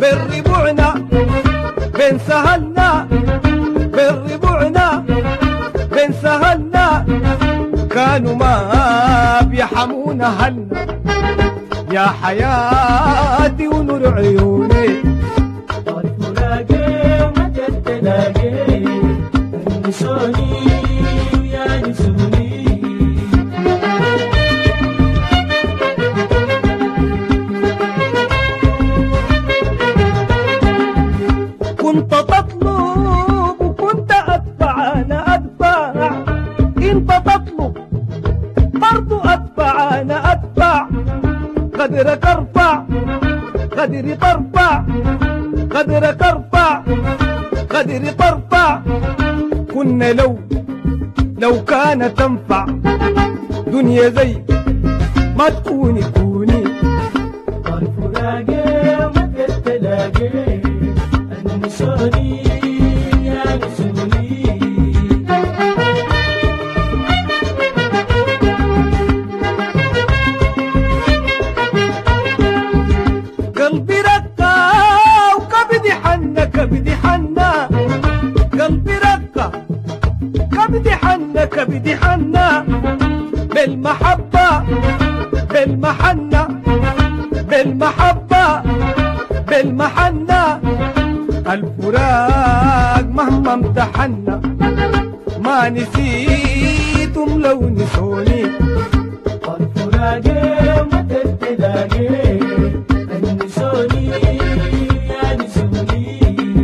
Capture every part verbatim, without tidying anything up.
بين ربوعنا بين سهلنا بين ربوعنا بين سهلنا كانوا ما بيحمونا هلنا يا حياتي ونور عيوني والفراقي متى تلاقي نسوني يا نسوني كنت تطلب وكنت أدفع أنا أدفع أنت تطلب برضو أدفع أنا أدفع قدرك ارفع قدري ترفع قدرك ارفع قدري ترفع كنا لو لو كان تنفع دنيا زي ما تكوني كوني والفراقي متى تلاقي نسوني يا نسوني قلبي رقة وكبدي حنة كبدي حنة قلبي رقة كبدي حنة كبدي حنة بالمحبة بالمحنة بالمحبة بالمحنة الفراق مهما امتحنا ما نسيتم لو نسوني والفراقي متى تلاقي نسوني يا نسوني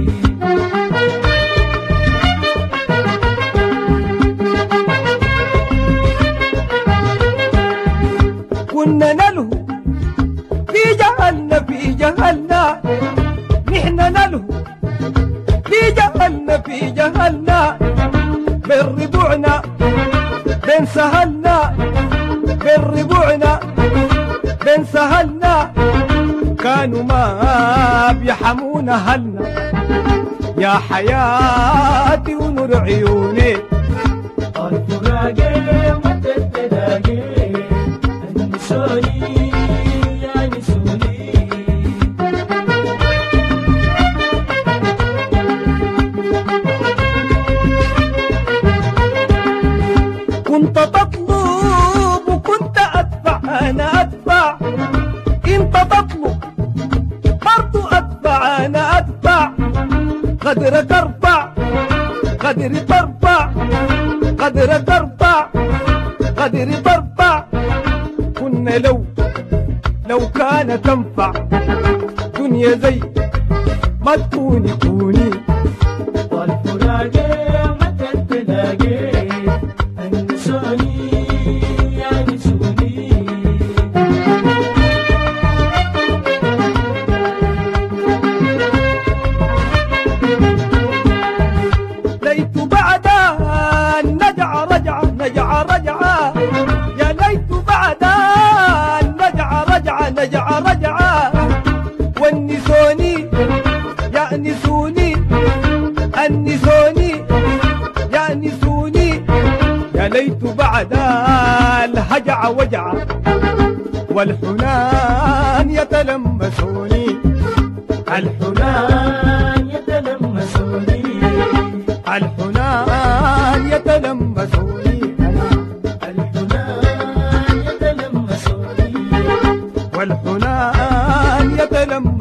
كنا نلهو في جهلنا في جهلنا نحن نلهو في جهلنا في جهلنا بين ربوعنا بين سهلنا بين ربوعنا بين سهلنا كانوا ما بيحمونا هلنا يا حياتي ونور عيوني والفراقي متى تلاقي نسوني يا نسوني كنت تطلب وكنت أدفع أنا أدفع أنت تطلب برضو أدفع أنا أدفع قدرك ارفع قدري ترفع قدرك ارفع قدري ترفع كنا لو لو كان تنفع دنيا زي ما تكوني كوني والفراقي متى تلاقي نسوني يا نسوني ليت بعد النجعة رجعة نجعة رجعة يا ليت بعد النجعة رجعة نجعة رجعة والنسوني يأنسوني أنسوني يأنسوني يا ليت بعد الهجعة وجعة والحنان يتلمسوني الحنان يتلمسوني الحنان يتلمسوني الحنان يتلمسوني والحنان يتلمسوني